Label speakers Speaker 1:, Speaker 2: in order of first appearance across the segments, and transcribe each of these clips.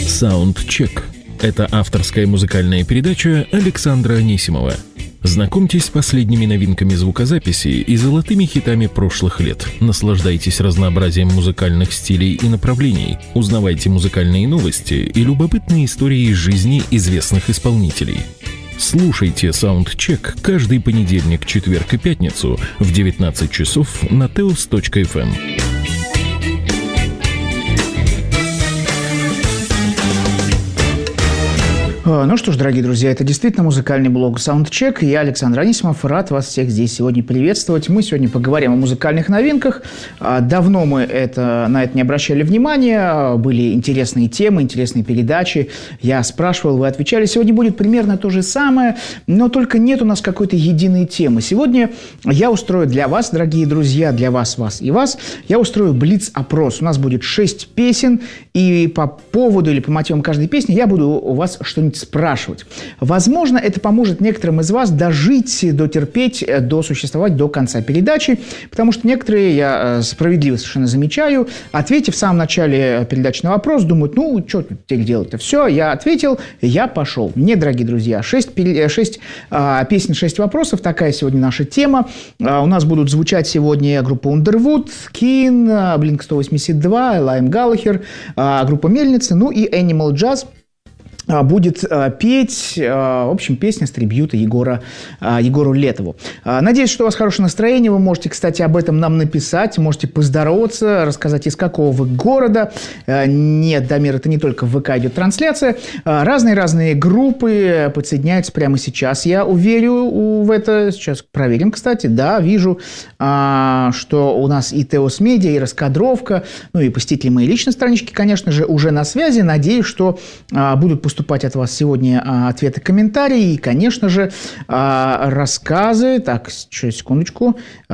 Speaker 1: Саундчек – это авторская музыкальная передача Александра Анисимова. Знакомьтесь с последними новинками звукозаписи и золотыми хитами прошлых лет. Наслаждайтесь разнообразием музыкальных стилей и направлений. Узнавайте музыкальные новости и любопытные истории из жизни известных исполнителей. Слушайте Саундчек каждый понедельник, четверг и пятницу в 19 часов на teos.fm.
Speaker 2: Ну что ж, дорогие друзья, это действительно музыкальный блог Soundcheck. Я Александр Анисимов, рад вас всех здесь сегодня приветствовать. Мы сегодня поговорим о музыкальных новинках. Давно мы на это не обращали внимания. Были интересные темы, интересные передачи. Я спрашивал, вы отвечали. Сегодня будет примерно то же самое, но только нет у нас какой-то единой темы. Сегодня я устрою для вас, дорогие друзья, для вас, вас и вас, я устрою блиц-опрос. У нас будет 6 песен, и по поводу или по мотивам каждой песни я буду у вас что-нибудь спрашивать. Возможно, это поможет некоторым из вас дожить, дотерпеть, досуществовать до конца передачи, потому что некоторые, я справедливо совершенно замечаю, ответив в самом начале передачи на вопрос, думают, ну, что теперь делать-то? Все, я ответил, я пошел. Нет, дорогие друзья, 6 песен, 6 вопросов, такая сегодня наша тема. У нас будут звучать сегодня группа Underwood, Keane, Blink-182, Лайм Галлахер, группа Мельница, ну и Animal Jazz будет петь, в общем, песня с трибьюта Егору Летову. Надеюсь, что у вас хорошее настроение. Вы можете, кстати, об этом нам написать, можете поздороваться, рассказать, из какого вы города. Нет, Дамир, это не только в ВК идет трансляция. Разные группы подсоединяются прямо сейчас. Я уверен в это. Сейчас проверим, кстати. Да, вижу, что у нас и Теос Медиа, и Раскадровка, ну и посетители моей личной странички, конечно же, уже на связи. Надеюсь, что будут поступать от вас сегодня ответы, комментарии и, конечно же, рассказы. Так, секундочку.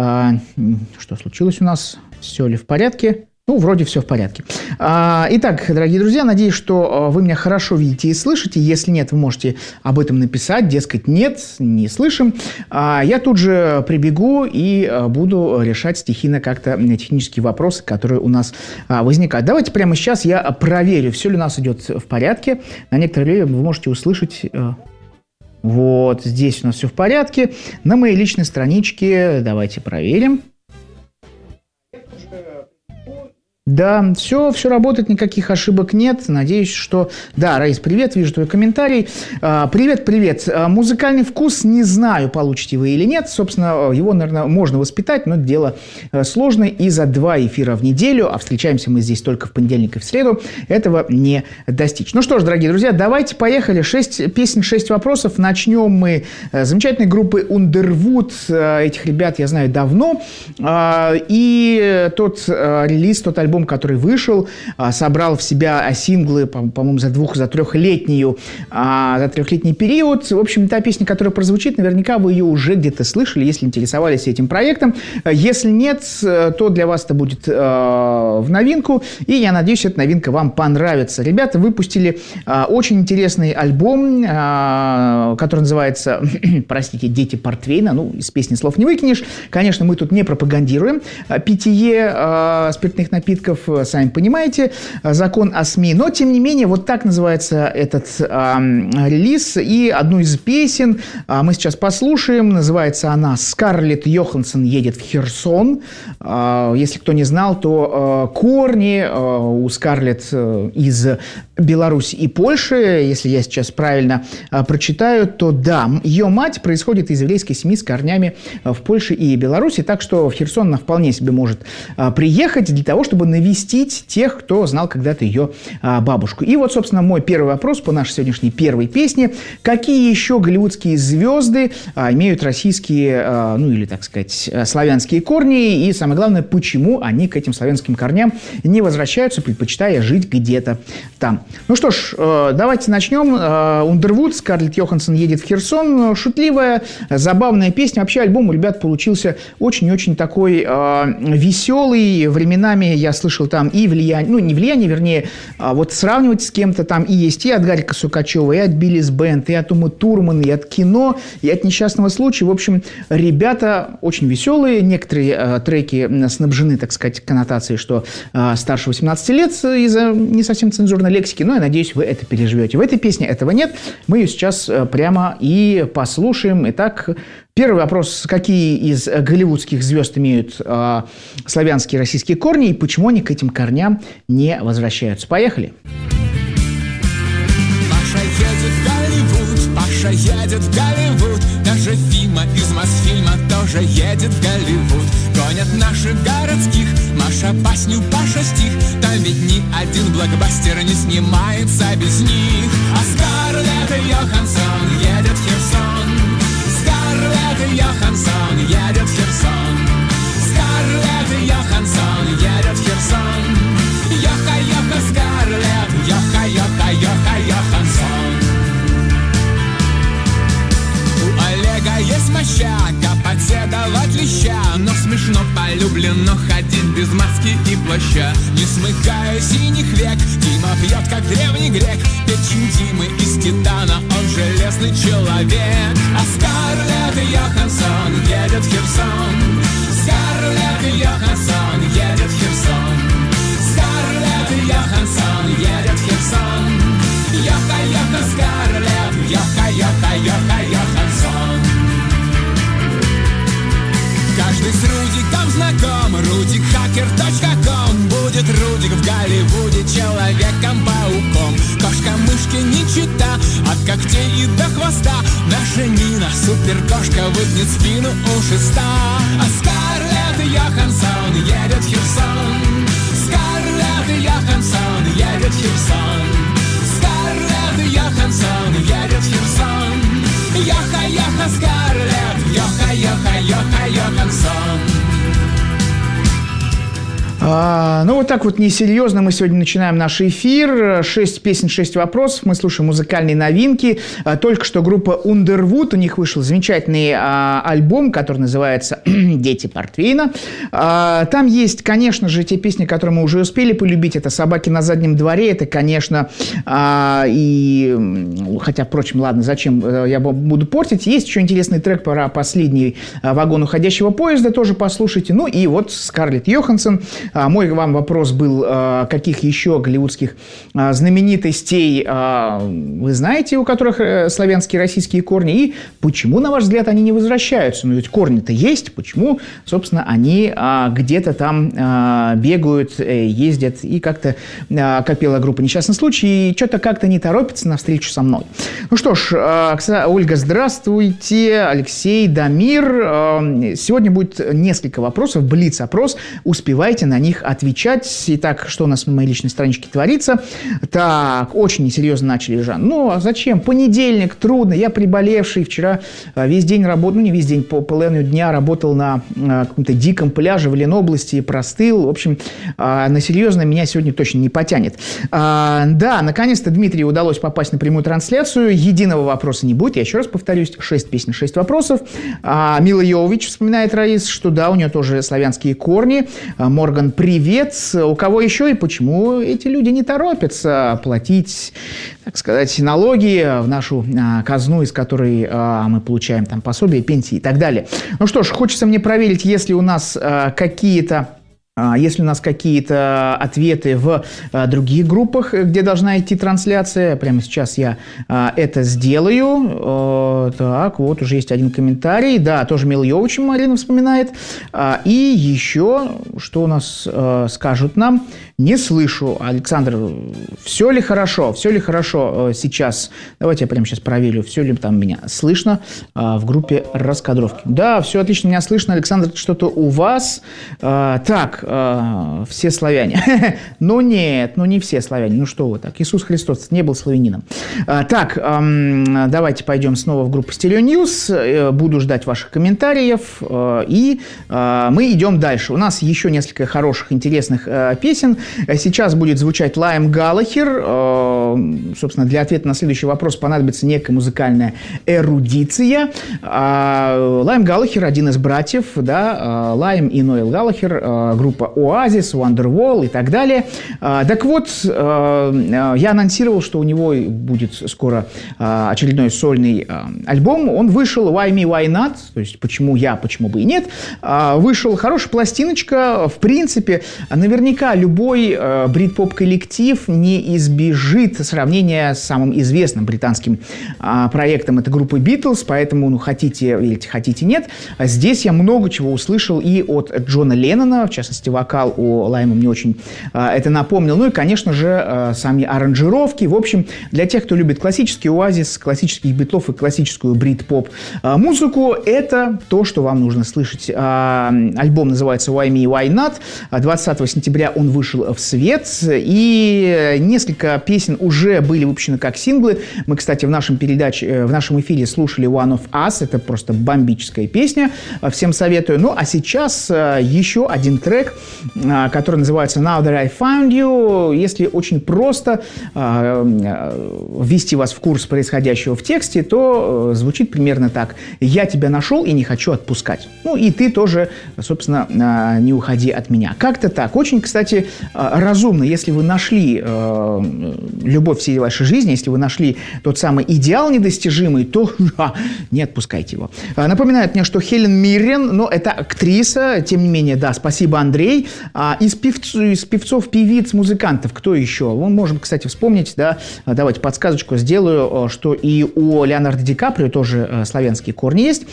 Speaker 2: Что случилось у нас? Все ли в порядке? Ну, вроде все в порядке. Итак, дорогие друзья, надеюсь, что вы меня хорошо видите и слышите. Если нет, вы можете об этом написать. Дескать, нет, не слышим. Я тут же прибегу и буду решать стихийно как-то технические вопросы, которые у нас возникают. Давайте прямо сейчас я проверю, все ли у нас идет в порядке. На некоторое время вы можете услышать... Вот здесь у нас все в порядке. На моей личной страничке давайте проверим. Да, все работает, никаких ошибок нет. Надеюсь, что... Да, Раис, привет, вижу твой комментарий. Привет. Музыкальный вкус, не знаю, получите вы или нет. Собственно, его, наверное, можно воспитать, но дело сложное. И за 2 эфира в неделю, а встречаемся мы здесь только в понедельник и в среду, этого не достичь. Ну что ж, дорогие друзья, давайте поехали. 6 песен, 6 вопросов. Начнем мы с замечательной группы Underwood. Этих ребят я знаю давно. И тот релиз, тот альбом, который вышел, собрал в себя синглы, по-моему, за 3-летний период. В общем, та песня, которая прозвучит, наверняка вы ее уже где-то слышали, если интересовались этим проектом. Если нет, то для вас это будет в новинку, и я надеюсь, эта новинка вам понравится. Ребята выпустили очень интересный альбом, который называется, простите, «Дети Портвейна». Ну, из песни слов не выкинешь. Конечно, мы тут не пропагандируем питье спиртных напитков, сами понимаете, закон о СМИ. Но, тем не менее, вот так называется этот релиз. И одну из песен мы сейчас послушаем. Называется она «Скарлетт Йоханссон едет в Херсон». Если кто не знал, то корни у Скарлетт из Беларуси и Польши. Если я сейчас правильно прочитаю, то да, ее мать происходит из еврейской семьи с корнями в Польше и Беларуси. Так что в Херсон она вполне себе может приехать для того, чтобы навестить тех, кто знал когда-то ее бабушку. И вот, собственно, мой первый вопрос по нашей сегодняшней первой песне. Какие еще голливудские звезды имеют российские, ну или, так сказать, славянские корни? И самое главное, почему они к этим славянским корням не возвращаются, предпочитая жить где-то там? Ну что ж, давайте начнем. Underwood, Скарлетт Йоханссон едет в Херсон. Шутливая, забавная песня. Вообще альбом у ребят получился очень-очень такой веселый. Временами я слышал, там и влияние, ну, не влияние, вернее, вот сравнивать с кем-то там и есть и от Гарика Сукачева, и от Биллис Бенд, и от Умы Турман, и от кино, и от несчастного случая. В общем, ребята очень веселые. Некоторые треки снабжены, так сказать, коннотацией, что старше 18 лет из-за не совсем цензурной лексики, но я надеюсь, вы это переживете. В этой песне этого нет. Мы ее сейчас прямо и послушаем. Итак, первый вопрос. Какие из голливудских звезд имеют славянские российские корни и почему они к этим корням не возвращаются? Поехали.
Speaker 3: Паша едет в Голливуд, Паша едет в Голливуд. Даже Фима из Мосфильма тоже едет в Голливуд. Гонят наших городских, Маша басню, Паша стих. Там ведь ни один блокбастер не снимается без них. А Скарлетт Йоханссон едет в Херсон. Скарлетт Йоханссон едет в Херсон. Скарлетт Йоханссон едет в Херсон. Йоха-йоха Скарлетт, йоха-йоха-йоха Йоханссон. У Олега есть мощага, подседова клеща, но смешно полюблено ходить без маски и плаща. Не смыкая синих век, Дима пьет, как древний грек. Печень Димы из титана, он железный человек. А Скарлетт Йоханссон едет в Херсон. Скарлетт Йоханссон едет в Херсон. Скарлетт Йоханссон едет в Херсон. Йоха-йоха Скарлетт, йоха-йоха-йоха Йоханссон. Каждый с Рудиком знаком, rudikhacker.com. Будет Рудик в Голливуде Человеком-пауком. Кошка-мышки не чита, от когтей и до хвоста. Наша Нина, суперкошка, выгнет спину у шеста. А Скарлетт Йоханссон едет в Херсон. Скарлетт Йоханссон едет в Херсон. Скарлетт Йоханссон едет в Херсон. Йоха-йоха Скарлетт, йоха-йоха-йоха Йоханссон.
Speaker 2: Ну, вот так вот несерьезно мы сегодня начинаем наш эфир. 6 песен, 6 вопросов. Мы слушаем музыкальные новинки. Только что группа Underwood, у них вышел замечательный альбом, который называется «Дети Портвейна». Там есть, конечно же, те песни, которые мы уже успели полюбить. Это «Собаки на заднем дворе». Это, конечно, и... Хотя, впрочем, ладно, зачем я буду портить. Есть еще интересный трек про последний вагон уходящего поезда. Тоже послушайте. Ну, и вот Скарлетт Йоханссон. Мой вам вопрос был, каких еще голливудских знаменитостей вы знаете, у которых славянские российские корни, и почему, на ваш взгляд, они не возвращаются? Ну, ведь корни-то есть, почему, собственно, они где-то там бегают, ездят, и как-то, как пела группа «Несчастный случай», и что-то как-то не торопятся на встречу со мной. Ну что ж, Ольга, здравствуйте, Алексей, Дамир. Сегодня будет несколько вопросов, блиц-опрос, успевайте на них отвечать. Итак, что у нас на моей личной страничке творится? Так, очень несерьезно начали, Жан. Ну, а зачем? Понедельник, трудно. Я приболевший. Вчера весь день работал, ну, не весь день, половину дня работал на каком-то диком пляже в Ленобласти, простыл. В общем, на серьезно меня сегодня точно не потянет. Да, наконец-то Дмитрию удалось попасть на прямую трансляцию. Единого вопроса не будет. Я еще раз повторюсь. 6 песен, 6 вопросов. Мила Йовович вспоминает, Раис, что да, у нее тоже славянские корни. Морган, привет. У кого еще и почему эти люди не торопятся платить, так сказать, налоги в нашу казну, из которой мы получаем там пособия, пенсии и так далее. Ну что ж, хочется мне проверить, если у нас какие-то ответы в других группах, где должна идти трансляция. Прямо сейчас я это сделаю. Так, вот уже есть один комментарий. Да, тоже Мила Йовович Марина вспоминает. И еще, что у нас скажут нам? Не слышу. Александр, все ли хорошо? Все ли хорошо сейчас? Давайте я прямо сейчас проверю, все ли там меня слышно в группе раскадровки. Да, все отлично меня слышно. Александр, что-то у вас. Так, все славяне. Ну нет, ну не все славяне. Ну что вы так? Иисус Христос не был славянином. Так, давайте пойдем снова в группу Stereo News. Буду ждать ваших комментариев. И мы идем дальше. У нас еще несколько хороших, интересных песен. Сейчас будет звучать Лайм Галлахер. собственно, для ответа на следующий вопрос понадобится некая музыкальная эрудиция. Лайм Галлахер, один из братьев, да, Лайм и Ноэл Галлахер, группа Oasis, Wonderwall и так далее. Так вот, я анонсировал, что у него будет скоро очередной сольный альбом. Он вышел «Why Me, Why Not?», то есть «Почему я, почему бы и нет?». Вышел хорошая пластиночка. В принципе, наверняка любой брит-поп-коллектив не избежит сравнения с самым известным британским проектом этой группы Beatles, поэтому, ну, хотите верите, хотите нет. Здесь я много чего услышал и от Джона Леннона, в частности, вокал у Лайма мне очень это напомнил. Ну и, конечно же, сами аранжировки. В общем, для тех, кто любит классический Оазис, классических битлов и классическую брит-поп музыку, это то, что вам нужно слышать. Альбом называется «Why Me, Why Not?». 20 сентября он вышел в свет, и несколько песен уже были выпущены как синглы. Мы, кстати, в нашем эфире слушали «One of Us». Это просто бомбическая песня. Всем советую. Ну, а сейчас еще один трек, который называется «Now That I Found You». Если очень просто ввести вас в курс происходящего в тексте, то звучит примерно так. «Я тебя нашел и не хочу отпускать». Ну, и ты тоже, собственно, не уходи от меня. Как-то так. Очень, кстати, разумно, если вы нашли любовь всей вашей жизни, если вы нашли тот самый идеал недостижимый, то не отпускайте его. Напоминает мне, что Хелен Миррен, но это актриса, тем не менее, да, спасибо, Андрей. Из певцов, певиц, музыкантов, кто еще? Мы можем, кстати, вспомнить, да, давайте подсказочку сделаю, что и у Леонардо Ди Каприо тоже славянские корни есть.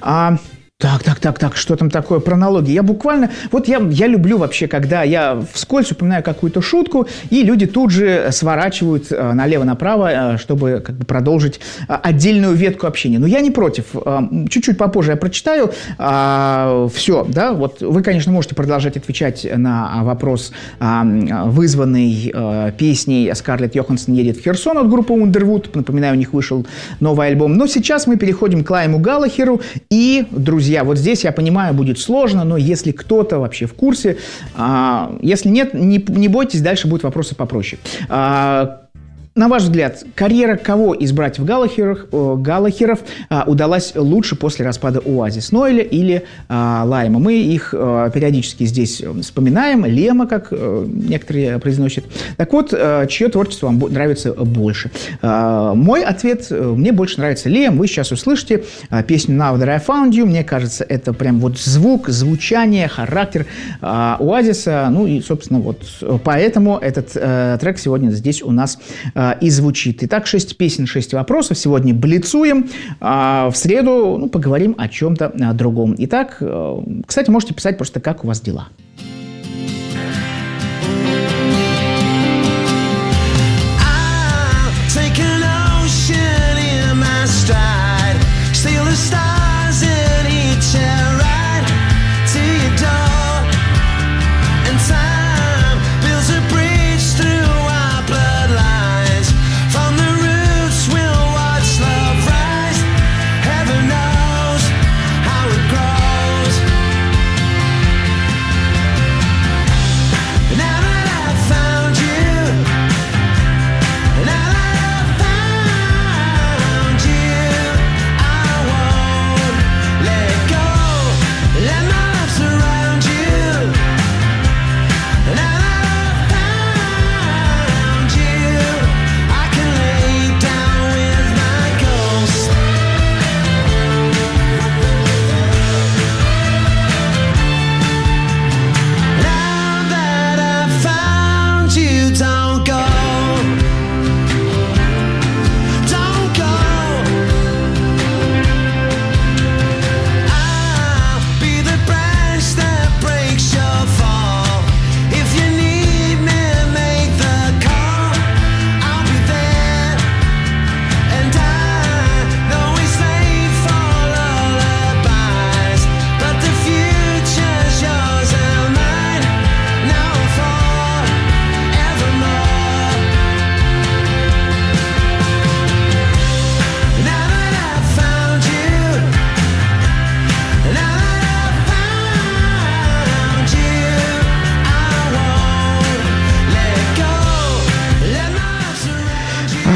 Speaker 2: Так, что там такое? Пронология. Я буквально... Вот я люблю вообще, когда я вскользь упоминаю какую-то шутку, и люди тут же сворачивают налево-направо, чтобы как бы продолжить отдельную ветку общения. Но я не против. Чуть-чуть попозже я прочитаю. Все, да, вот вы, конечно, можете продолжать отвечать на вопрос, вызванный песней «Скарлетт Йоханссон едет в Херсон» от группы Underwood. Напоминаю, у них вышел новый альбом. Но сейчас мы переходим к Лайму Галлахеру и, друзья, вот здесь, я понимаю, будет сложно, но если кто-то вообще в курсе, если нет, не бойтесь, дальше будут вопросы попроще. На ваш взгляд, карьера кого из братьев Галлахеров удалась лучше после распада Оазис? Ноэля или Лайма? Мы их периодически здесь вспоминаем. Лема, как некоторые произносят. Так вот, чье творчество вам нравится больше? Мой ответ: мне больше нравится Лем. Вы сейчас услышите песню «Now That I Found You». Мне кажется, это прям вот звук, звучание, характер Оазиса. Ну и, собственно, вот поэтому этот трек сегодня здесь у нас и звучит. Итак, 6 песен, 6 вопросов. Сегодня блицуем. В среду поговорим о чем-то другом. Итак, кстати, можете писать просто, как у вас дела.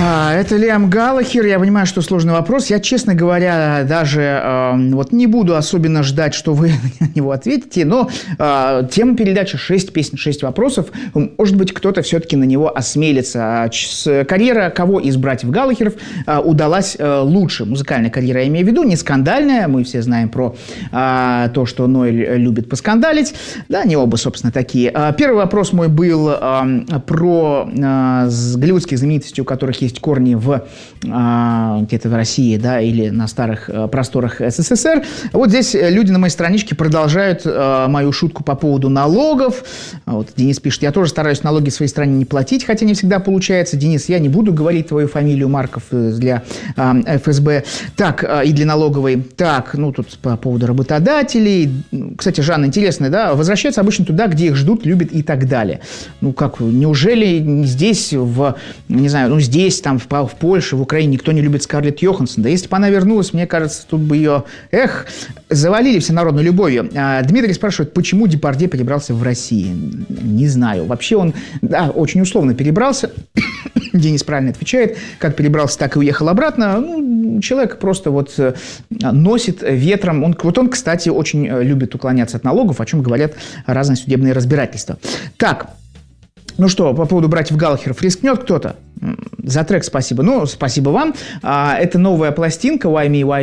Speaker 2: Это Лиам Галлахер. Я понимаю, что сложный вопрос. Я, честно говоря, даже вот не буду особенно ждать, что вы на него ответите, но тема передачи 6 песен, 6 вопросов. Может быть, кто-то все-таки на него осмелится. Карьера кого из братьев Галлахеров удалась лучше? Музыкальная карьера, я имею в виду, не скандальная. Мы все знаем про то, что Ноэль любит поскандалить. Да, они оба, собственно, такие. Первый вопрос мой был про голливудских знаменитостей, у которых есть корни где-то в России, да, или на старых просторах СССР. Вот здесь люди на моей страничке продолжают мою шутку по поводу налогов. Вот Денис пишет: я тоже стараюсь налоги в своей стране не платить, хотя не всегда получается. Денис, я не буду говорить твою фамилию, Марков, для ФСБ. Так, и для налоговой. Так, ну тут по поводу работодателей. Кстати, Жанна, интересно, да, возвращаются обычно туда, где их ждут, любят и так далее. Ну как, неужели здесь, не знаю, ну здесь, там, в Польше, в Украине никто не любит Скарлетт Йоханссон? Да если бы она вернулась, мне кажется, тут бы ее, завалили всенародной любовью. Дмитрий спрашивает, почему Депардье перебрался в Россию? Не знаю. Вообще он, да, очень условно перебрался. Денис правильно отвечает. Как перебрался, так и уехал обратно. Ну, человек просто вот носит ветром. Он, кстати, очень любит уклоняться от налогов, о чем говорят разные судебные разбирательства. Так, ну что, по поводу братьев Галлахеров, рискнет кто-то? За трек спасибо. Ну, спасибо вам. Это новая пластинка «Why Me, Why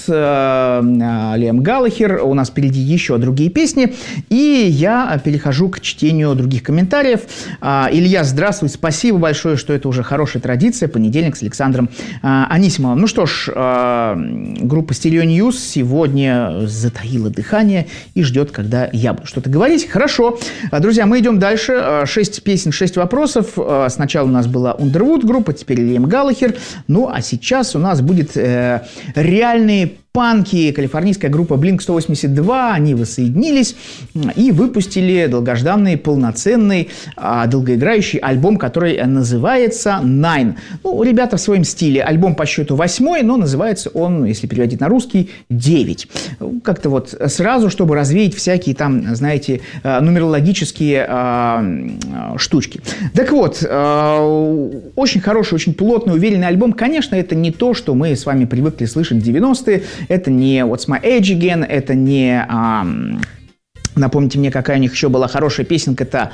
Speaker 2: Not», Лиам Галлахер. У нас впереди еще другие песни. И я перехожу к чтению других комментариев. Илья, здравствуй. Спасибо большое, что это уже хорошая традиция. Понедельник с Александром Анисимовым. Ну что ж, группа Stereo News сегодня затаила дыхание и ждет, когда я буду что-то говорить. Хорошо. Друзья, мы идем дальше. 6 песен, 6 вопросов. Сначала у нас была Underwood группа, теперь Лиам Галлахер. Ну, а сейчас у нас будет реальные панки, калифорнийская группа Blink-182, они воссоединились и выпустили долгожданный, полноценный, долгоиграющий альбом, который называется Nine. Ну, ребята в своем стиле. Альбом по счету 8-й, но называется он, если переводить на русский, 9. Как-то вот сразу, чтобы развеять всякие там, знаете, нумерологические штучки. Так вот, очень хороший, очень плотный, уверенный альбом. Конечно, это не то, что мы с вами привыкли слышать в 90-е. Это не What's My Age Again, это не... Напомните мне, какая у них еще была хорошая песенка, это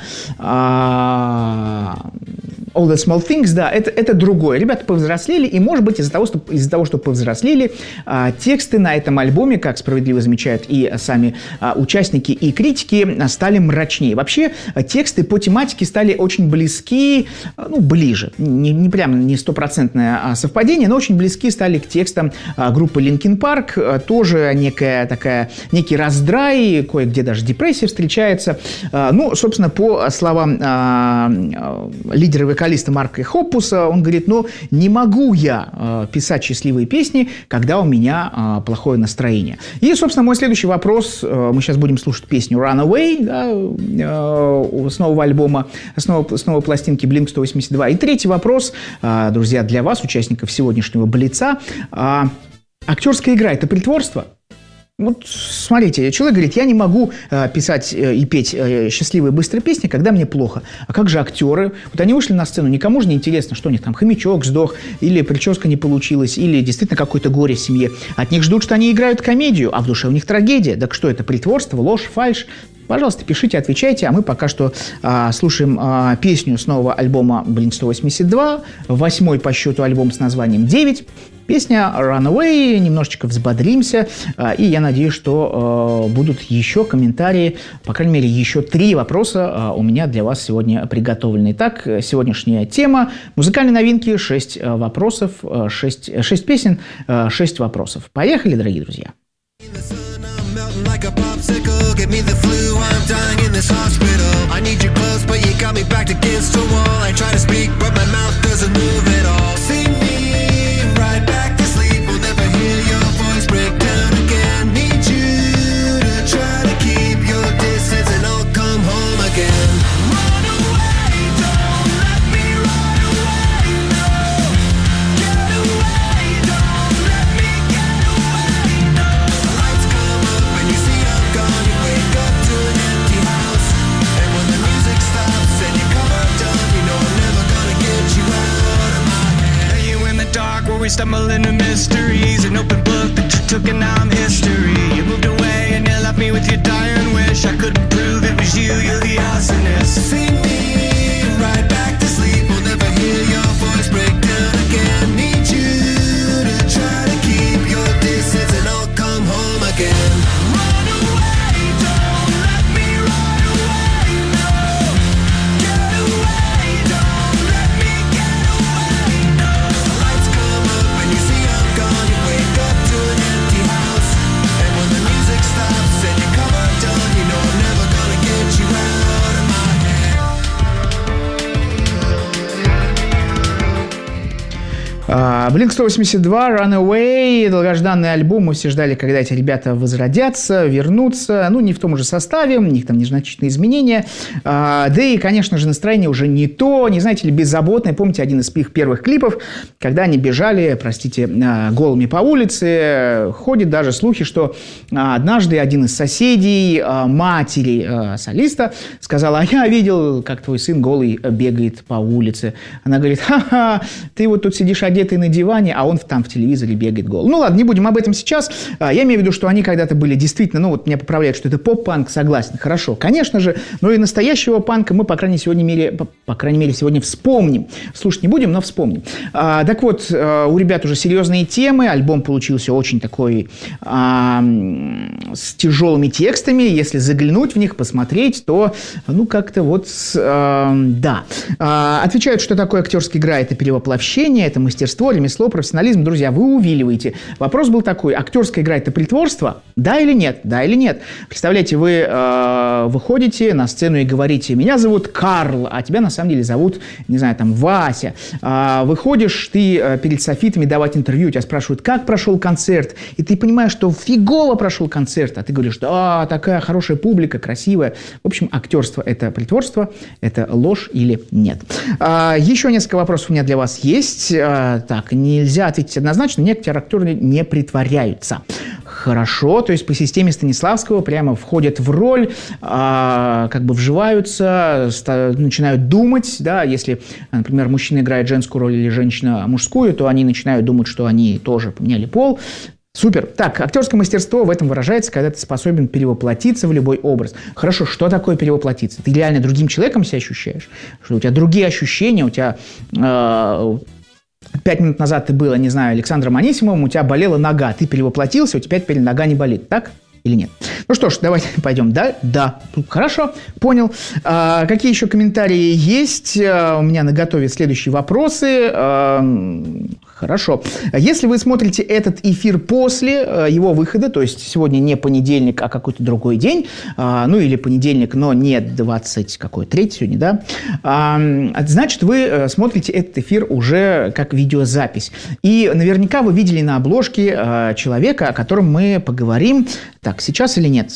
Speaker 2: All the Small Things, да, это другое. Ребята повзрослели, и, может быть, из-за того, что повзрослели, тексты на этом альбоме, как справедливо замечают и сами участники и критики, стали мрачнее. Вообще, тексты по тематике стали очень близки, ну, ближе. Не прямо не стопроцентное совпадение, но очень близки стали к текстам группы Linkin Park. Тоже некий раздрай, кое-где даже депрессия встречается. Ну, собственно, по словам лидера вокалиста Марка Хоппуса, он говорит, ну, не могу я писать счастливые песни, когда у меня плохое настроение. И, собственно, мой следующий вопрос, мы сейчас будем слушать песню Runaway, да, с нового альбома, с новой пластинки Blink-182. И третий вопрос, друзья, для вас, участников сегодняшнего Блица. Актерская игра – это притворство? Вот смотрите, человек говорит, я не могу писать и петь счастливые быстрые песни, когда мне плохо. А как же актеры? Вот они вышли на сцену, никому же не интересно, что у них там хомячок сдох, или прическа не получилась, или действительно какое-то горе в семье. От них ждут, что они играют комедию, а в душе у них трагедия. Так что это, притворство, ложь, фальшь? Пожалуйста, пишите, отвечайте, а мы пока что слушаем песню с нового альбома Blink-182, 8-й по счету альбом с названием 9. Песня Runaway, немножечко взбодримся, и я надеюсь, что будут еще комментарии, по крайней мере, еще 3 вопроса у меня для вас сегодня приготовлены. Итак, сегодняшняя тема – музыкальные новинки, 6 вопросов, 6 песен, 6 вопросов. Поехали, дорогие друзья! Like a popsicle, give me the flu, I'm dying in this hospital. I need you close, but you got me backed against a wall. I try to speak, but my mouth doesn't move at all. Sing me right back to sleep, we'll never hear your voice break down again. Need you to try to keep your distance and I'll come home again. Run away, don't let me run away, no. Get away, don't let me get away, no. Lights come up and you see I'm gone, you wake up to an empty house. And when the music stops and you come undone, you know I'm never gonna get you out.
Speaker 4: stumble into mysteries, an open book that you took and now I'm history. You moved away and you left me with your dying wish. I couldn't prove it was you, you're the arsonist. Sing me right back to sleep, we'll never hear your voice break down again. Need you to try to keep your distance and I'll come home again. Run away, don't let me run away, no. Get away, don't let me get away, no. The lights come up and you see I'm gone. You wake up to an empty house, and when the music stops and you come undone, you know I'm never gonna get you out of my head.
Speaker 2: Blink-182, Runaway, долгожданный альбом. Мы все ждали, когда эти ребята возродятся, вернутся. Ну, не в том же составе, у них там незначительные изменения. Да и, конечно же, настроение уже не то, не знаете ли, беззаботное. Помните один из их первых клипов, когда они бежали, простите, голыми по улице. Ходят даже слухи, что однажды один из соседей матери солиста сказал: а я видел, как твой сын голый бегает по улице. Она говорит: ха-ха, ты вот тут сидишь одетый на диване, а он там в телевизоре бегает гол. Ну ладно, не будем об этом сейчас. Я имею в виду, что они когда-то были действительно, ну вот меня поправляют, что это поп-панк, согласен, хорошо, конечно же, но и настоящего панка мы, по крайней мере, сегодня вспомним. Слушать не будем, но вспомним. Так вот, у ребят уже серьезные темы, альбом получился очень такой с тяжелыми текстами, если заглянуть в них, посмотреть, то, ну, как-то вот, да. Отвечают, что такое актерская игра, это перевоплощение, это мастерство, ремесло, профессионализм. Друзья, вы увиливаете. Вопрос был такой: актерская игра – это притворство? Да или нет? Да или нет? Представляете, вы выходите на сцену и говорите: меня зовут Карл, а тебя на самом деле зовут, не знаю, там, Вася. Выходишь ты перед софитами давать интервью, тебя спрашивают, как прошел концерт, и ты понимаешь, что фигово прошел концерт, а ты говоришь: да, такая хорошая публика, красивая. В общем, актерство – это притворство, это ложь или нет? Еще несколько вопросов у меня для вас есть. Так, нельзя ответить однозначно. Некоторые актеры не притворяются. Хорошо, то есть по системе Станиславского прямо входят в роль, как бы вживаются, начинают думать, да, если, например, мужчина играет женскую роль или женщина мужскую, то они начинают думать, что они тоже поменяли пол. Супер. Так, актерское мастерство в этом выражается, когда ты способен перевоплотиться в любой образ. Хорошо, что такое перевоплотиться? Ты реально другим человеком себя ощущаешь? Что у тебя другие ощущения, у тебя... 5 минут назад ты был, не знаю, Александром Анисимовым, у тебя болела нога, ты перевоплотился, у тебя теперь нога не болит, так или нет? Ну что ж, давайте пойдем. Да. Хорошо, понял. Какие еще комментарии есть? У меня наготове следующие вопросы. Хорошо. Если вы смотрите этот эфир после его выхода, то есть сегодня не понедельник, а какой-то другой день, ну или понедельник, но не 23 сегодня, да, значит, вы смотрите этот эфир уже как видеозапись. И наверняка вы видели на обложке человека, о котором мы поговорим. Так, сейчас или нет?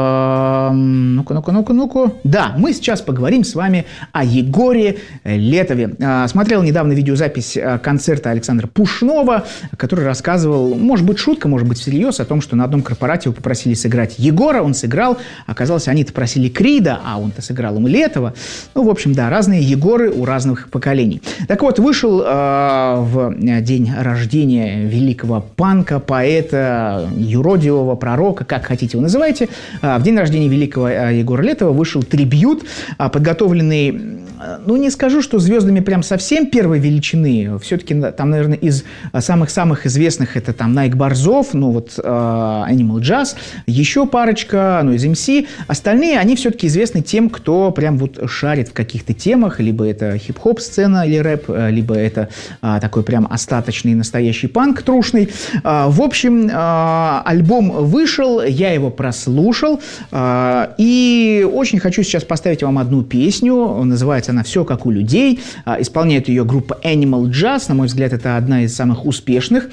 Speaker 2: Ну-ка. Да, мы сейчас поговорим с вами о Егоре Летове. Смотрел недавно видеозапись концерта Александра Пушного, который рассказывал, может быть, шутка, может быть, всерьез, о том, что на одном корпорате его попросили сыграть Егора, он сыграл, оказалось, они-то просили Крида, а он-то сыграл ему Летова. Ну, в общем, да, разные Егоры у разных поколений. Так вот, вышел в день рождения великого панка, поэта, юродивого пророка, как хотите его называйте, в день рождения великого Егора Летова вышел трибьют, подготовленный, ну, не скажу, что звездами прям совсем первой величины, все-таки там, наверное, из самых-самых известных это там Найк Борзов, ну, вот Animal Jazz, еще парочка, ну, из MC. Остальные, они все-таки известны тем, кто прям вот шарит в каких-то темах, либо это хип-хоп сцена или рэп, либо это такой прям остаточный настоящий панк трушный. В общем, альбом вышел, я его прослушал, и очень хочу сейчас поставить вам одну песню, называется она «Все как у людей», исполняет ее группа Animal Jazz, на мой взгляд, это одна из самых успешных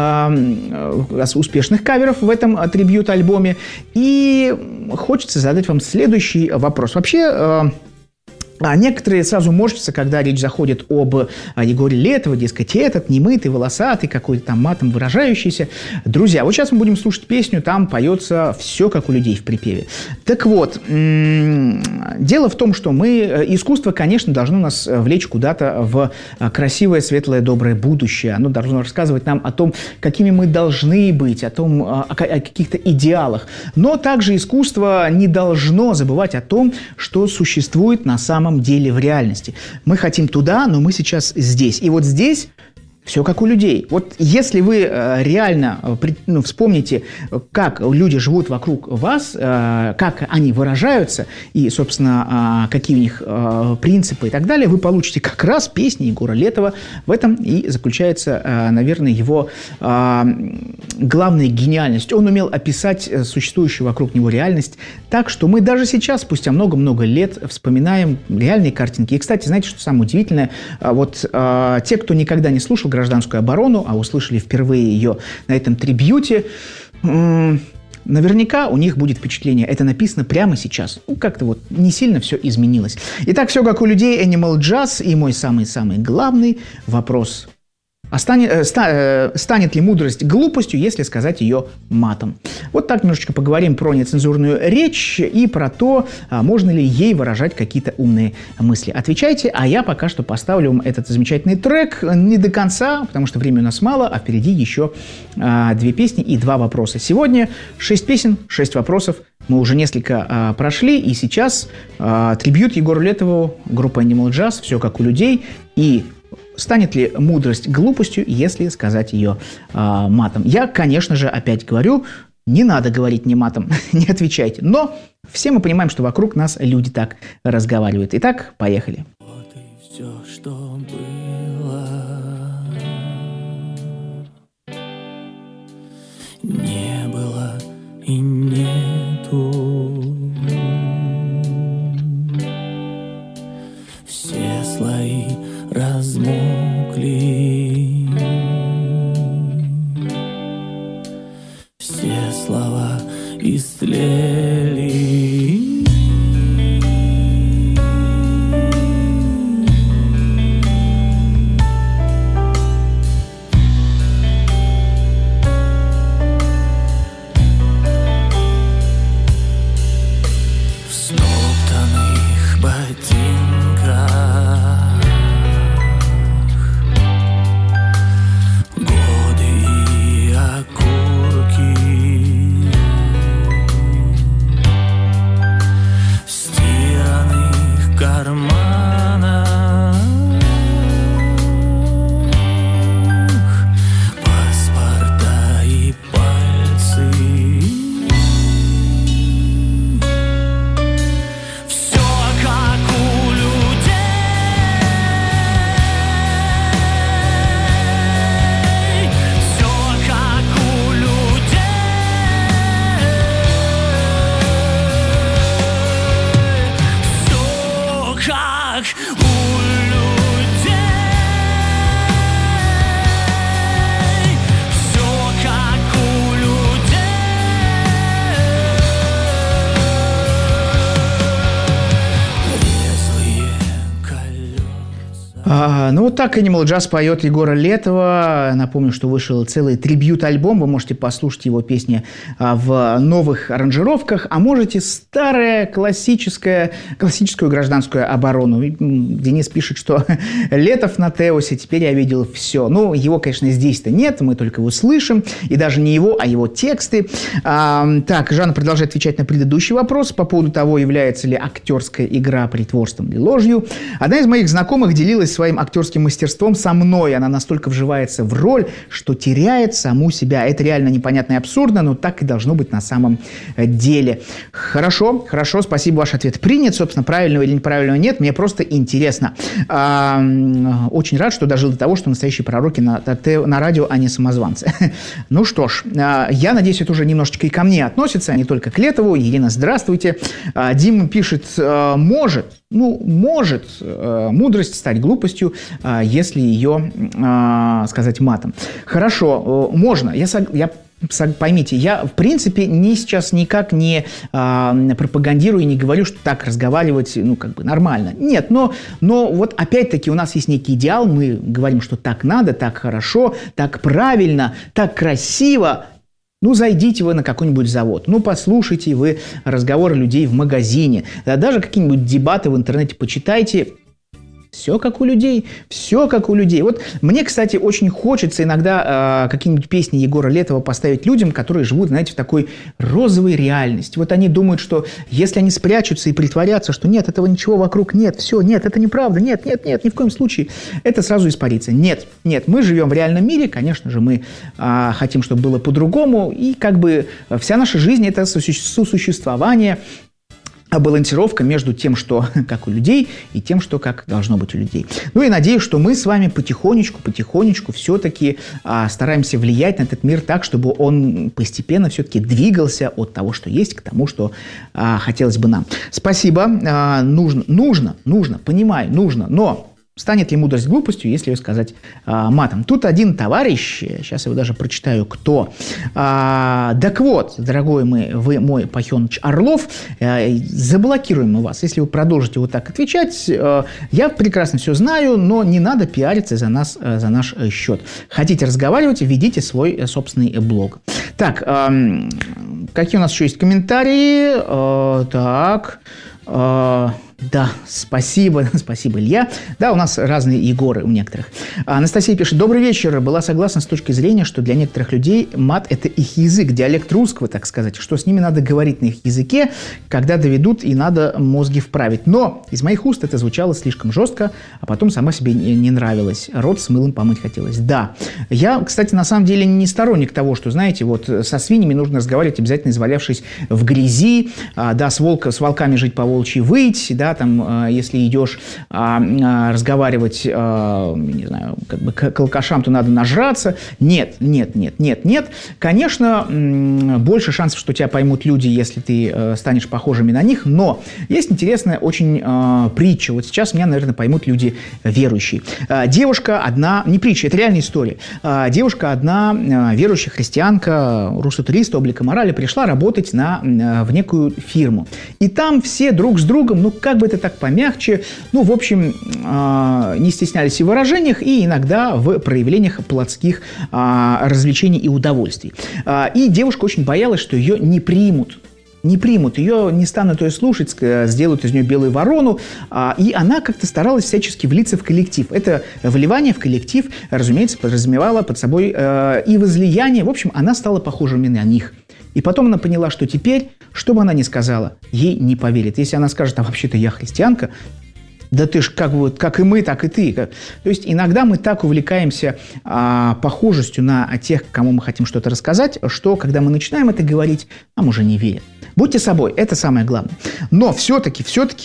Speaker 2: каверов в этом трибьют-альбоме, и хочется задать вам следующий вопрос. Вообще, А некоторые сразу морщатся, когда речь заходит об Егоре Летове, дескать, этот немытый, волосатый, какой-то там матом выражающийся. Друзья, вот сейчас мы будем слушать песню, там поется все как у людей в припеве. Так вот, дело в том, что искусство, конечно, должно нас влечь куда-то в красивое, светлое, доброе будущее. Оно должно рассказывать нам о том, какими мы должны быть, о каких-то идеалах. Но также искусство не должно забывать о том, что существует на самом деле в реальности. Мы хотим туда, но мы сейчас здесь. И вот здесь все как у людей. Вот если вы реально вспомните, как люди живут вокруг вас, как они выражаются и, собственно, какие у них принципы и так далее, вы получите как раз песни Егора Летова. В этом и заключается, наверное, его главная гениальность. Он умел описать существующую вокруг него реальность так, что мы даже сейчас, спустя много-много лет, вспоминаем реальные картинки. И, кстати, знаете, что самое удивительное? Вот те, кто никогда не слушал «Гражданскую оборону», а услышали впервые ее на этом трибьюте, наверняка у них будет впечатление, это написано прямо сейчас. Как-то вот не сильно все изменилось. Итак, все как у людей, Animal Jazz, и мой самый-самый главный вопрос. Станет ли мудрость глупостью, если сказать ее матом? Вот так немножечко поговорим про нецензурную речь и про то, можно ли ей выражать какие-то умные мысли. Отвечайте, а я пока что поставлю вам этот замечательный трек не до конца, потому что времени у нас мало, а впереди еще 2 песни и 2 вопроса. Сегодня 6 песен, 6 вопросов. Мы уже несколько прошли, и сейчас трибьют Егору Летову, группа Animal Jazz, все как у людей, и станет ли мудрость глупостью, если сказать ее матом? Я, конечно же, опять говорю, не надо говорить не матом, не отвечайте. Но все мы понимаем, что вокруг нас люди так разговаривают. Итак, поехали.
Speaker 5: Вот и все, что было. Не было и нету. Все слои размокли, все слова истлели. В стоптанных ботинках
Speaker 2: Ну, вот так Animal Jazz поет Егора Летова. Напомню, что вышел целый трибьют-альбом. Вы можете послушать его песни в новых аранжировках, а можете старую классическую гражданскую оборону. Денис пишет, что Летов на Теосе, теперь я видел все. Ну, его, конечно, здесь-то нет, мы только его слышим. И даже не его, а его тексты. Так, Жанна продолжает отвечать на предыдущий вопрос по поводу того, является ли актерская игра притворством или ложью. Одна из моих знакомых делилась своим актерским мастерством со мной. Она настолько вживается в роль, что теряет саму себя. Это реально непонятно и абсурдно, но так и должно быть на самом деле. Хорошо, спасибо, ваш ответ принят. Собственно, правильного или неправильного нет, мне просто интересно. Очень рад, что дожил до того, что настоящие пророки на радио, а не самозванцы. Ну что ж, я надеюсь, это уже немножечко и ко мне относится, а не только к Летову. Елена, здравствуйте. Дима пишет, может мудрость стать глупостью, если ее сказать матом. Хорошо, можно. Я поймите, я, в принципе, сейчас никак не пропагандирую и не говорю, что так разговаривать, нормально. Нет, но вот опять-таки у нас есть некий идеал, мы говорим, что так надо, так хорошо, так правильно, так красиво. Зайдите вы на какой-нибудь завод, послушайте вы разговоры людей в магазине, даже какие-нибудь дебаты в интернете почитайте. Все как у людей, все как у людей. Вот мне, кстати, очень хочется иногда какие-нибудь песни Егора Летова поставить людям, которые живут, знаете, в такой розовой реальности. Вот они думают, что если они спрячутся и притворятся, что нет, этого ничего вокруг нет, все, нет, это неправда, нет, ни в коем случае, это сразу испарится. Нет, мы живем в реальном мире, конечно же, мы хотим, чтобы было по-другому, и вся наша жизнь – это сосуществование, балансировка между тем, что как у людей, и тем, что как должно быть у людей. И надеюсь, что мы с вами потихонечку все-таки стараемся влиять на этот мир так, чтобы он постепенно все-таки двигался от того, что есть, к тому, что хотелось бы нам. Спасибо. Нужно, понимаю, нужно, но... Станет ли мудрость глупостью, если ее сказать матом? Тут один товарищ, сейчас я его даже прочитаю, кто. Так вот, дорогой вы мой Пахёныч Орлов, заблокируем мы вас. Если вы продолжите вот так отвечать, я прекрасно все знаю, но не надо пиариться за наш счет. Хотите разговаривать, ведите свой собственный блог. Так, какие у нас еще есть комментарии? Да, спасибо, Илья. Да, у нас разные Егоры у некоторых. Анастасия пишет: добрый вечер. Была согласна с точки зрения, что для некоторых людей мат – это их язык, диалект русского, так сказать, что с ними надо говорить на их языке, когда доведут и надо мозги вправить. Но из моих уст это звучало слишком жестко, а потом сама себе не нравилось. Рот с мылом помыть хотелось. Да, я, кстати, на самом деле не сторонник того, что, знаете, вот со свиньями нужно разговаривать, обязательно извалявшись в грязи, да, с волками жить по-волчьи выть, да, там, если идешь разговаривать, не знаю, к алкашам, то надо нажраться. Нет. Конечно, больше шансов, что тебя поймут люди, если ты станешь похожими на них, но есть интересная очень притча. Вот сейчас меня, наверное, поймут люди верующие. Девушка одна, не притча, это реальная история. Девушка одна, верующая христианка, руссо-турист, облика морали, пришла работать в некую фирму. И там все друг с другом, как бы это так помягче, в общем, не стеснялись и в выражениях, и иногда в проявлениях плотских развлечений и удовольствий. И девушка очень боялась, что ее не примут, ее не станут ее слушать, сделают из нее белую ворону, и она как-то старалась всячески влиться в коллектив. Это вливание в коллектив, разумеется, подразумевало под собой и возлияние. В общем, она стала похожа на них. И потом она поняла, что теперь, что бы она ни сказала, ей не поверят. Если она скажет: а вообще-то я христианка, да ты ж как и мы, так и ты. То есть иногда мы так увлекаемся похожестью на тех, кому мы хотим что-то рассказать, что когда мы начинаем это говорить, нам уже не верят. Будьте собой, это самое главное. Но все-таки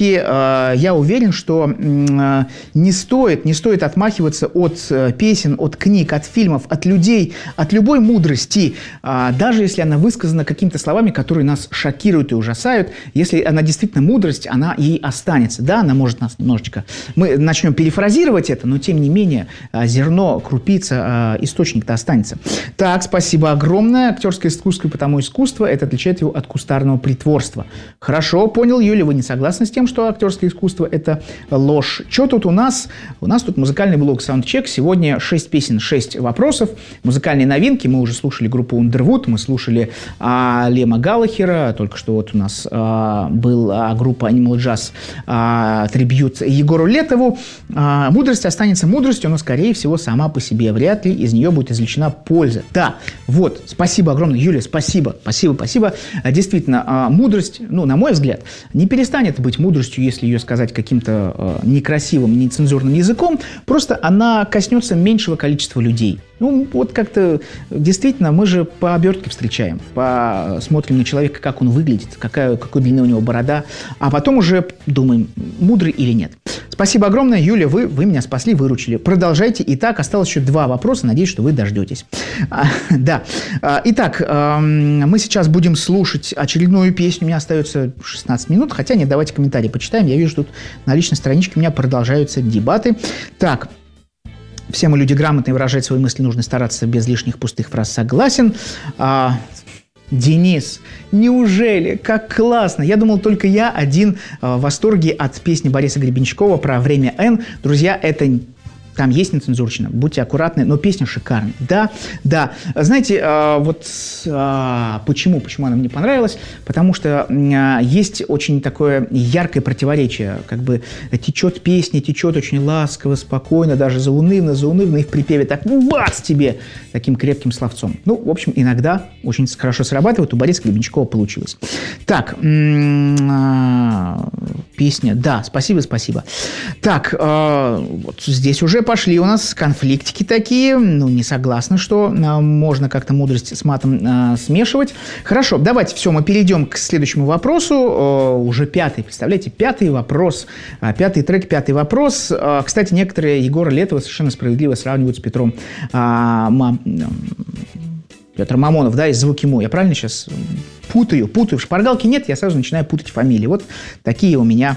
Speaker 2: я уверен, что не стоит отмахиваться от песен, от книг, от фильмов, от людей, от любой мудрости, даже если она высказана какими-то словами, которые нас шокируют и ужасают. Если она действительно мудрость, она ей останется. Да, она может нас немножечко... Мы начнем перефразировать это, но тем не менее зерно, крупица, источник-то останется. Так, спасибо огромное. Актерское искусство, потому искусство, это отличает его от кустарного притворства. Хорошо, понял, Юля, вы не согласны с тем, что актерское искусство – это ложь. Что тут у нас? У нас тут музыкальный блог Soundcheck. Сегодня 6 песен, 6 вопросов. Музыкальные новинки. Мы уже слушали группу Underwood, мы слушали Лема Галлахера. Только что вот у нас была группа Animal Jazz, трибьют Егору Летову. Мудрость останется мудростью, но, скорее всего, сама по себе. Вряд ли из нее будет извлечена польза. Да, вот, спасибо огромное, Юля, спасибо. Действительно, мудрость, на мой взгляд, не перестанет быть мудростью, если ее сказать каким-то некрасивым, нецензурным языком. Просто она коснется меньшего количества людей. Вот как-то действительно мы же по обертке встречаем, смотрим на человека, как он выглядит, какой длины у него борода, а потом уже думаем, мудрый или нет. Спасибо огромное, Юля, вы меня спасли, выручили. Продолжайте. Итак, осталось еще 2 вопроса, надеюсь, что вы дождетесь. Да. Итак, мы сейчас будем слушать очередную песню. У меня остается 16 минут, хотя нет, давайте комментарии почитаем. Я вижу, тут на личной страничке у меня продолжаются дебаты. Так. Все мы люди грамотные, выражать свои мысли нужно стараться без лишних пустых фраз. Согласен. Денис, неужели? Как классно! Я думал, только я один в восторге от песни Бориса Гребенщикова про «Время N». Друзья, это... Там есть нецензурщина, будьте аккуратны, но песня шикарная. Да, да. Знаете, почему она мне понравилась? Потому что есть очень такое яркое противоречие. Как бы течет песня, течет очень ласково, спокойно, даже заунывно, и в припеве так бац тебе таким крепким словцом. В общем, иногда очень хорошо срабатывает. У Бориса Гребенщикова получилось. Так, песня. Да, спасибо. Так, вот здесь уже пошли у нас конфликтики такие. Не согласна, что можно как-то мудрость с матом смешивать. Хорошо, давайте мы перейдем к следующему вопросу. Уже 5-й, представляете, 5-й вопрос. 5-й трек, 5-й вопрос. Кстати, некоторые Егора Летова совершенно справедливо сравнивают с Петром Петр Мамонов, да, из «Звуки Му». Я правильно сейчас путаю? В шпаргалке нет, я сразу начинаю путать фамилии. Вот такие у меня,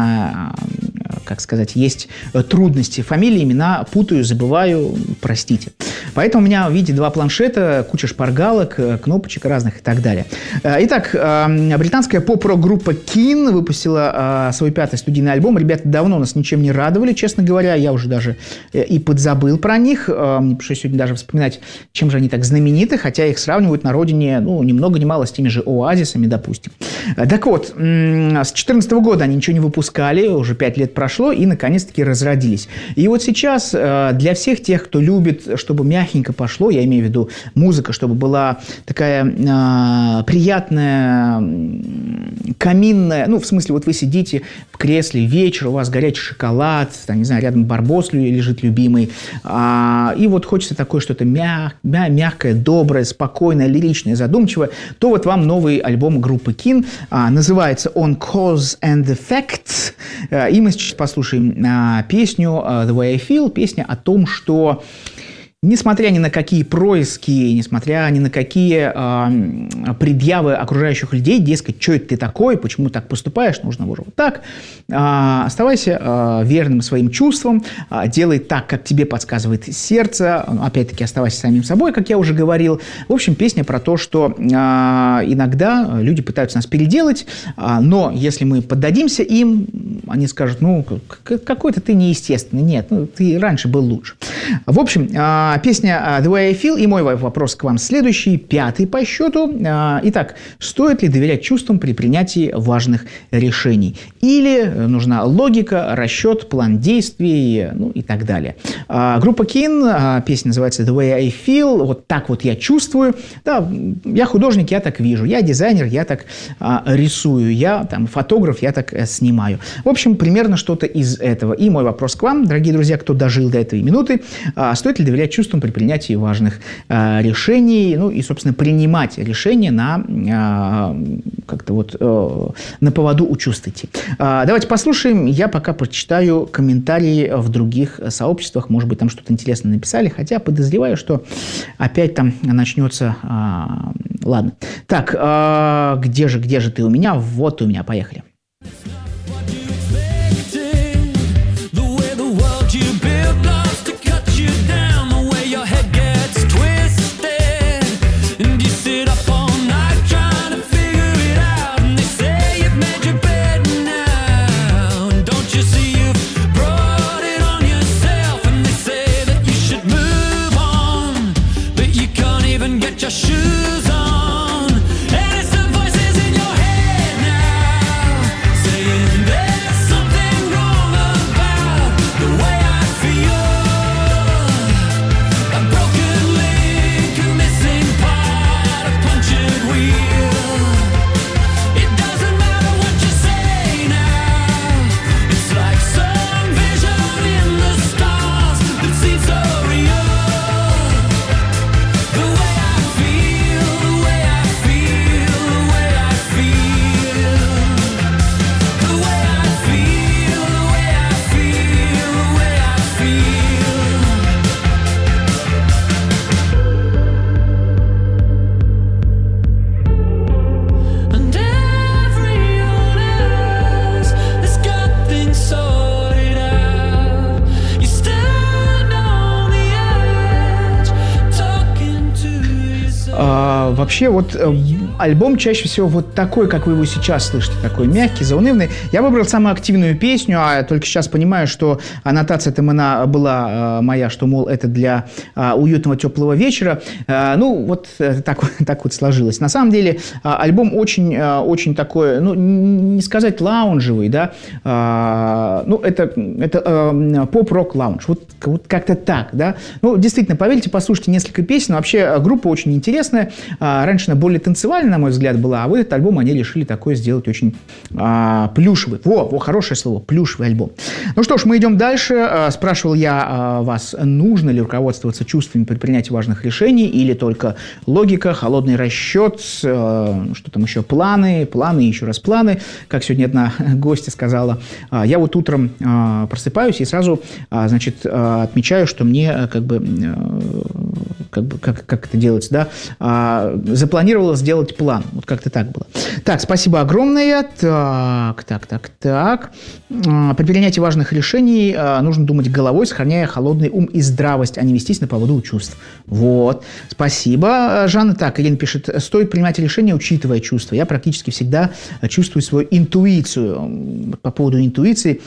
Speaker 2: есть трудности. Фамилии, имена путаю, забываю, простите. Поэтому у меня, видите, 2 планшета, куча шпаргалок, кнопочек разных и так далее. Итак, британская поп-рок-группа Keane выпустила свой 5-й студийный альбом. Ребята давно нас ничем не радовали, честно говоря. Я уже даже и подзабыл про них. Мне пришлось сегодня даже вспоминать, чем же они так знамениты, хотя их сравнивают на родине, ни много ни мало, с теми же Оазисами, допустим. Так вот, с 2014 года они ничего не выпускали, уже 5 лет прошло, и наконец-таки разродились. И вот сейчас для всех тех, кто любит, чтобы мягенько пошло, я имею в виду музыка, чтобы была такая приятная, каминная, в смысле, вот вы сидите в кресле вечер, у вас горячий шоколад, рядом барбос лежит любимый, и вот хочется такое что-то мягкое, доброе, спокойное, лиричное, задумчивое, то вот вам новый альбом группы Keane, называется он Cause and Effect, и мы сейчас послушаем песню The Way I Feel, песня о том, что несмотря ни на какие происки, несмотря ни на какие предъявы окружающих людей, дескать, что это ты такой, почему так поступаешь, нужно вот так, оставайся верным своим чувствам, делай так, как тебе подсказывает сердце, опять-таки оставайся самим собой, как я уже говорил. В общем, песня про то, что иногда люди пытаются нас переделать, но если мы поддадимся им, они скажут, какой-то ты неестественный, нет, ты раньше был лучше. В общем, песня The Way I Feel, и мой вопрос к вам следующий, 5-й по счету. Итак, стоит ли доверять чувствам при принятии важных решений? Или нужна логика, расчет, план действий, и так далее? Группа Keane, песня называется The Way I Feel, вот так вот я чувствую. Да, я художник, я так вижу, я дизайнер, я так рисую, я фотограф, я так снимаю. В общем, примерно что-то из этого. И мой вопрос к вам, дорогие друзья, кто дожил до этой минуты, стоит ли доверять чувствам при принятии важных решений, и, собственно, принимать решения на поводу у чувств идти. Давайте послушаем, я пока прочитаю комментарии в других сообществах, может быть, там что-то интересное написали, хотя подозреваю, что опять там начнется... Ладно. Так, где же ты у меня? Вот у меня, поехали.
Speaker 3: Shoes on, and it's the voices in your head now.
Speaker 2: вообще вот альбом чаще всего вот такой, как вы его сейчас слышите, такой мягкий, заунывный. Я выбрал самую активную песню, а только сейчас понимаю, что аннотация там она была моя, что, мол, это для уютного теплого вечера. Ну, вот так вот сложилось. На самом деле альбом очень такой, ну, не сказать лаунжевый, да, ну, это поп-рок лаунж, вот как-то так, да. Ну, действительно, поверьте, послушайте несколько песен. Вообще, группа очень интересная. Раньше она более танцевальная, на мой взгляд, была, а в этот альбом они решили такой сделать очень плюшевый. Во, хорошее слово, плюшевый альбом. Ну что ж, мы идем дальше. Спрашивал я вас, нужно ли руководствоваться чувствами при принятии важных решений или только логика, холодный расчет, что там еще, планы, еще раз планы. Как сегодня одна гостья сказала, я вот утром просыпаюсь и сразу, значит, отмечаю, что мне как это делается, да, запланировала сделать план. Вот как-то так было. Так, спасибо огромное. Так. При принятии важных решений нужно думать головой, сохраняя холодный ум и здравость, а не вестись на поводу у чувств. Вот. Спасибо, Жанна. Так, Елена пишет, стоит принимать решения, учитывая чувства. Я практически всегда чувствую свою интуицию. По поводу интуиции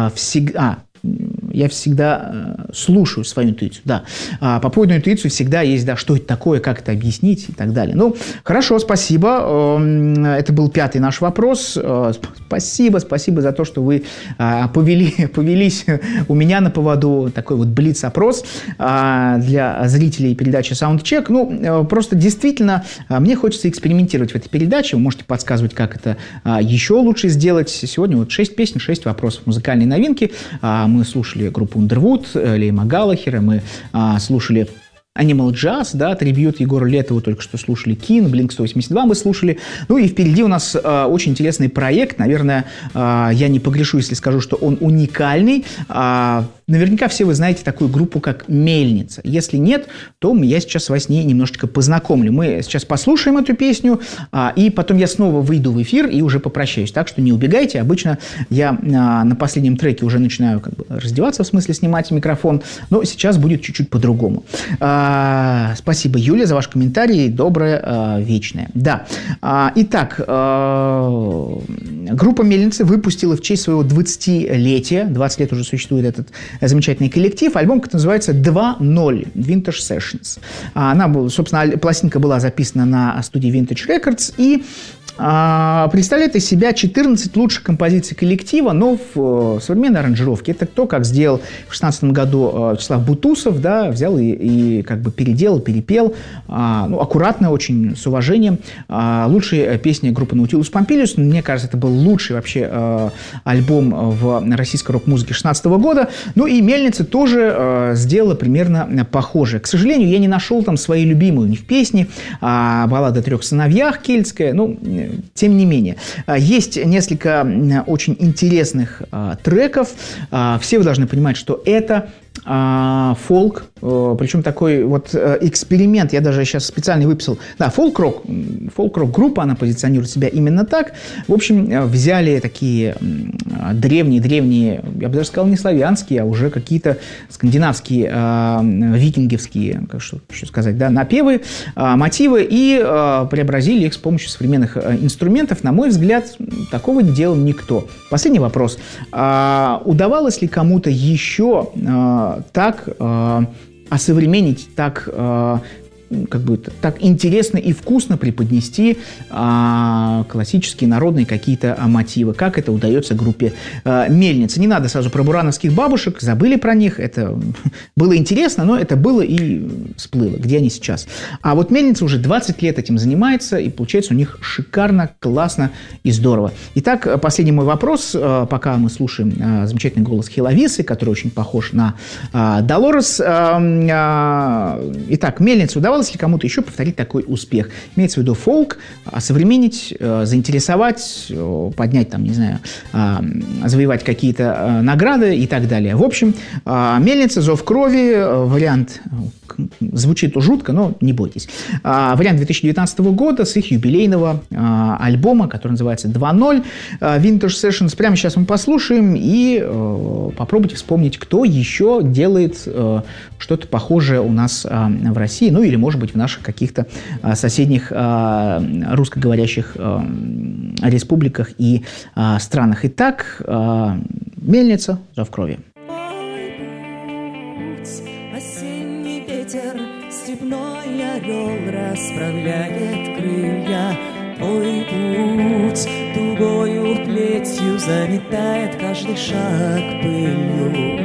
Speaker 2: я всегда слушаю свою интуицию, да. По поводу интуиции всегда есть, да, что это такое, как это объяснить и так далее. Ну, хорошо, спасибо. Это был 5-й наш вопрос. Спасибо за то, что вы повелись у меня на поводу. Такой вот блиц-опрос для зрителей передачи Soundcheck. Ну, просто действительно мне хочется экспериментировать в этой передаче. Вы можете подсказывать, как это еще лучше сделать. Сегодня вот 6 песен, 6 вопросов, музыкальные новинки. Мы слушали группу Underwood, Лейма Галлахера, мы слушали Animal Jazz, да, трибьют Егора Летова, только что слушали Кин, Blink-182 мы слушали. Ну и впереди у нас очень интересный проект. Наверное, я не погрешу, если скажу, что он уникальный. Наверняка все вы знаете такую группу, как «Мельница». Если нет, то я сейчас вас с ней немножечко познакомлю. Мы сейчас послушаем эту песню, и потом я снова выйду в эфир и уже попрощаюсь. Так что не убегайте. Обычно я на последнем треке уже начинаю раздеваться, в смысле снимать микрофон, но сейчас будет чуть-чуть по-другому. Спасибо, Юля, за ваш комментарий. Доброе, вечное. Да. Итак, группа «Мельница» выпустила в честь своего 20-летия, 20 лет уже существует этот замечательный коллектив, альбом, который называется 2.0 Vintage Sessions. Она, собственно, пластинка была записана на студии Vintage Records и представляет из себя 14 лучших композиций коллектива, но в современной аранжировке. Это то, как сделал в 2016 году Вячеслав Бутусов, да, взял и как бы переделал, перепел, аккуратно, очень с уважением. Лучшие песни группы Nautilus Pompilius. Мне кажется, это был лучший вообще альбом в российской рок-музыке 2016 года. Ну и «Мельница» тоже сделала примерно похожее. К сожалению, я не нашел там своей любимой у них песни. Баллада о 3 сыновьях кельтская, тем не менее, есть несколько очень интересных треков. Все вы должны понимать, что это фолк, причем такой вот эксперимент, я даже сейчас специально выписал, да, фолк-рок группа, она позиционирует себя именно так. В общем, взяли такие древние, я бы даже сказал, не славянские, а уже какие-то скандинавские, викингевские, как что еще сказать, да, напевы, мотивы и преобразили их с помощью современных инструментов. На мой взгляд, такого не делал никто. Последний вопрос. Удавалось ли кому-то еще так осовременить, так интересно и вкусно преподнести классические народные какие-то мотивы. Как это удается группе «Мельница». Не надо сразу про бурановских бабушек, забыли про них. Это было интересно, но это было и всплыло. Где они сейчас? А вот «Мельница» уже 20 лет этим занимается, и получается у них шикарно, классно и здорово. Итак, последний мой вопрос, пока мы слушаем замечательный голос Хелависы, который очень похож на Долорес. Итак, «Мельница» удавалось ли кому-то еще повторить такой успех? Имеется в виду фолк, осовременить, заинтересовать, поднять, там, не знаю, завоевать какие-то награды и так далее. В общем, «Мельница», «Зов крови», вариант звучит жутко, но не бойтесь. Вариант 2019 года с их юбилейного альбома, который называется 2.0 Vintage Sessions. Прямо сейчас мы послушаем и попробуйте вспомнить, кто еще делает что-то похожее у нас в России, ну или, может быть, в наших каких-то соседних русскоговорящих республиках и странах. Итак, «Мельница. Зов крови».
Speaker 5: Осенний ветер, степной орел расправляет крылья. Твой путь тугою плетью заметает каждый шаг пылью.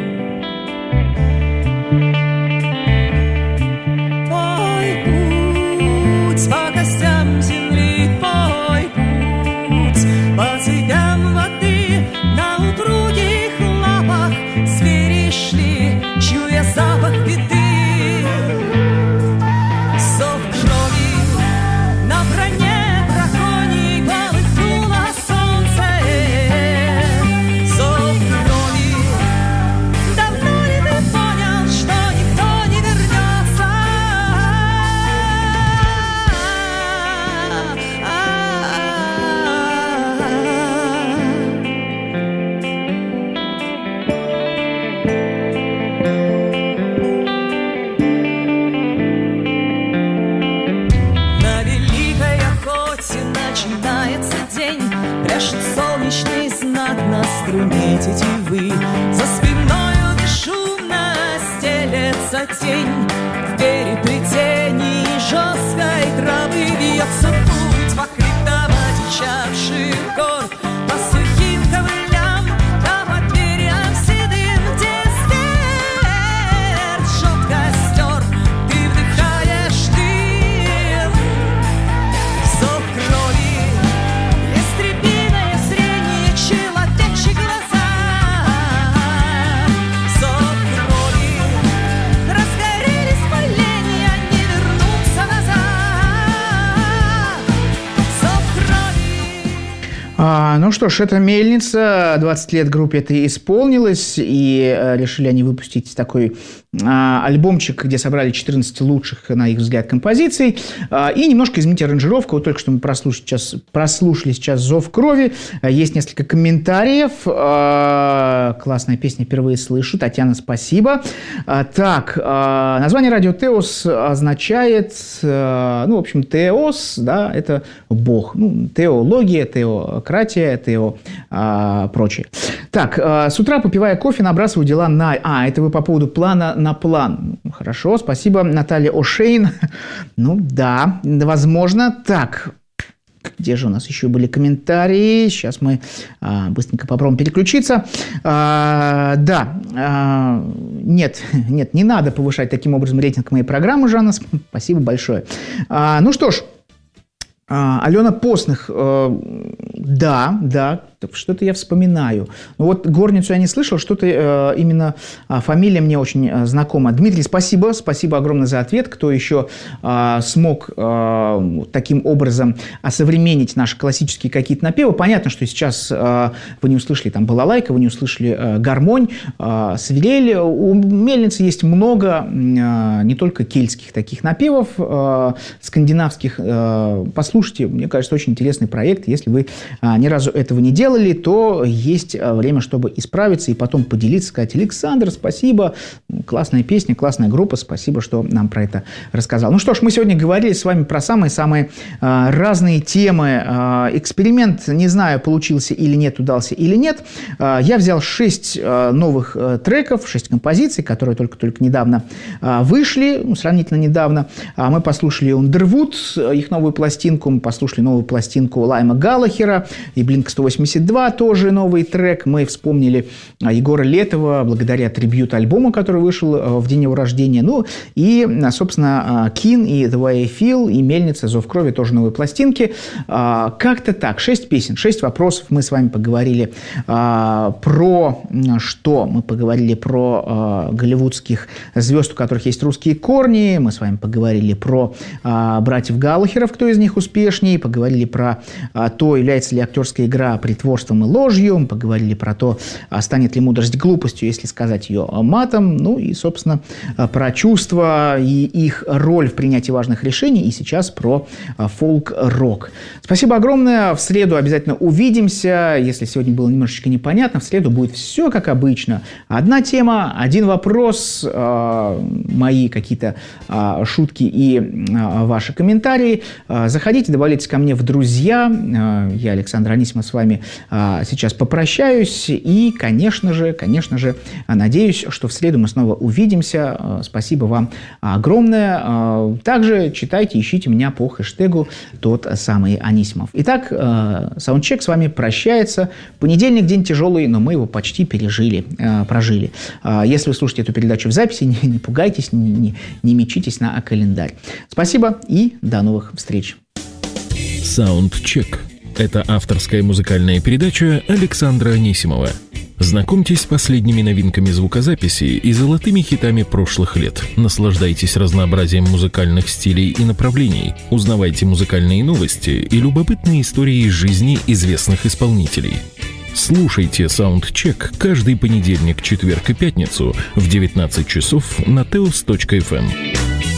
Speaker 5: Твой путь по костям земли, твой путь по цепям воды. На упругих лапах звери шли, чуя запах беды. Зов крови на броне драконьей полыхнуло солнце. Зов крови, давно ли ты понял, что никто не вернется? На великой охоте начинается день, пляшет солнечный знак на струне тетивы. За спиною бесшумно стелется тень, в переплетении жесткой травы вьется путь по хребтам одичавших гор, по сухим ковылям, да по дверям седым, где смерть жжет костер. Ты вдыхаешь дым, зов крови, ястребиное зрение, человечьи глаза. Зов крови, разгорелись поленья, не вернуться назад. Зов крови.
Speaker 2: Ну что ж, это «Мельница». 20 лет группе это исполнилось, и решили они выпустить такой альбомчик, где собрали 14 лучших, на их взгляд, композиций, и немножко изменить аранжировку. Вот только что мы прослушали сейчас «Зов крови». Есть несколько комментариев. Классная песня, впервые слышу. Татьяна, спасибо. Так, название радио «Теос» означает, в общем, «Теос», да, это Бог. Теология, теократия, прочее. Так, с утра, попивая кофе, набрасываю дела на... это вы по поводу плана на план. Хорошо, спасибо, Наталья О'Шейн. Да, возможно. Так, где же у нас еще были комментарии? Сейчас мы быстренько попробуем переключиться. Нет, не надо повышать таким образом рейтинг моей программы, Жанна. Спасибо большое. Ну что ж, Алена Постных, да, что-то я вспоминаю. Вот «Горницу» я не слышал, что-то именно фамилия мне очень знакома. Дмитрий, спасибо огромное за ответ. Кто еще смог таким образом осовременить наши классические какие-то напевы? Понятно, что сейчас вы не услышали там балалайка, вы не услышали гармонь, свирель. У «Мельницы» есть много не только кельтских таких напевов, скандинавских. Послушайте, мне кажется, очень интересный проект. Если вы ни разу этого не делали, то есть время, чтобы исправиться и потом поделиться, сказать: Александр, спасибо, классная песня, классная группа, спасибо, что нам про это рассказал. Ну что ж, мы сегодня говорили с вами про самые-самые разные темы. Эксперимент, не знаю, получился или нет, удался или нет. Я взял 6 новых треков, 6 композиций, которые только недавно вышли, сравнительно недавно. Мы послушали Underwood, их новую пластинку, мы послушали новую пластинку Лайма Галлахера и Blink-182, тоже новый трек. Мы вспомнили Егора Летова благодаря трибьют-альбому, который вышел в день его рождения. Ну и, собственно, Кин и The Way I Feel, и «Мельница», «Зов крови» тоже новые пластинки. Как-то так. 6 песен, 6 вопросов. Мы с вами поговорили про что? Мы поговорили про голливудских звезд, у которых есть русские корни. Мы с вами поговорили про братьев Галлахеров, кто из них успешнее. Поговорили про то, является ли актерская игра притворством притворством и ложью, мы поговорили про то, станет ли мудрость глупостью, если сказать ее матом, ну и, собственно, про чувства и их роль в принятии важных решений, и сейчас про фолк-рок. Спасибо огромное, в среду обязательно увидимся, если сегодня было немножечко непонятно, в среду будет все как обычно. Одна тема, один вопрос, мои какие-то шутки и ваши комментарии. Заходите, добавляйтесь ко мне в друзья. Я, Александр Анисимов, с вами сейчас попрощаюсь. И, конечно же, надеюсь, что в среду мы снова увидимся. Спасибо вам огромное. Также читайте, ищите меня по хэштегу «Тот самый Анисимов». Итак, Саундчек с вами прощается. Понедельник день тяжелый, но мы его почти прожили. Если вы слушаете эту передачу в записи, не пугайтесь, не мечитесь на календарь. Спасибо и до новых встреч.
Speaker 1: Саундчек – это авторская музыкальная передача Александра Анисимова. Знакомьтесь с последними новинками звукозаписи и золотыми хитами прошлых лет. Наслаждайтесь разнообразием музыкальных стилей и направлений. Узнавайте музыкальные новости и любопытные истории из жизни известных исполнителей. Слушайте Саундчек каждый понедельник, четверг и пятницу в 19 часов на teos.fm.